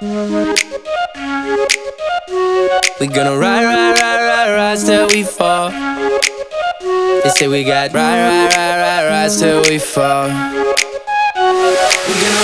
We gonna ride, ride, ride, ride, ride till we fall. They say we got ride, ride, ride, ride, ride till we fall. We gonna